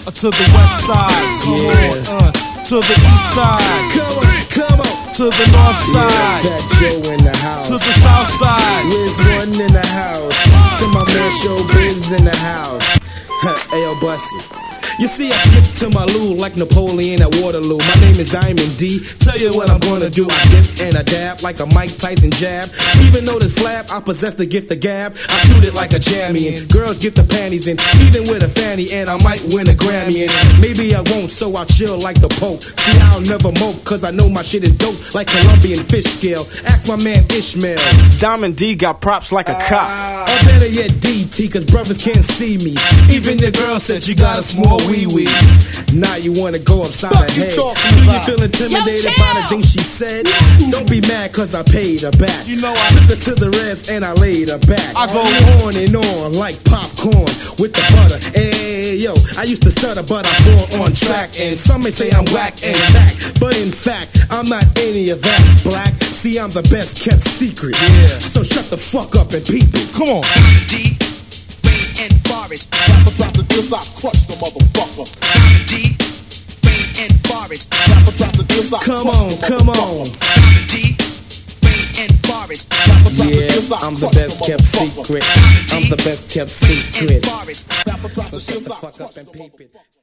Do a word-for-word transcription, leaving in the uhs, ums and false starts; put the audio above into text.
to the west side, come Yeah. on, uh, to the east side, Come on, come on. to the north side, Yeah, Fat Joe in the house. to the south side. Wiz One in the house. To my man Showbiz in the house. Ayo, Bussy. You see, I skip to my loo like Napoleon at Waterloo. My name is Diamond D. Tell you what I'm gonna do. I dip and I dab like a Mike Tyson jab. Even though this flab, I possess the gift of gab. I shoot it like a jammy and girls get the panties in. Even with a fanny and I might win a Grammy and maybe I won't, so I'll chill like the Pope. See, I'll never mope, cause I know my shit is dope like Colombian fish scale. Ask my man Ishmael. Diamond D got props like a cop. Or better yet, D T, cause brothers can't see me. Even the girl said you got a small wee wee. Now you wanna go upside Fuck her you head. talking Do you about? feel intimidated Yo, by the chill. things she said? Don't be mad cause I paid her back. You know I- took her to the res and I laid her back. I go on and on like popcorn with the butter. Hey yo, I used to stutter but I fall on track. And some may say I'm whack and fact, but in fact I'm not any of that black. See, I'm the best kept secret. Yeah. So shut the fuck up and peep it. Come on. D, Rain and Forest. Rapper tries to diss, I crush the motherfucker. D, Rain and Forest. Rapper tries to diss, I Come crush on, the come motherfucker. on. D, Rain and Forest. Rapper tries to Yeah, diss, I I'm the crush best kept motherfucker. secret. I'm the best kept secret. Rapper tries So to shut diss, the I fuck crush up and the peep it. motherfucker.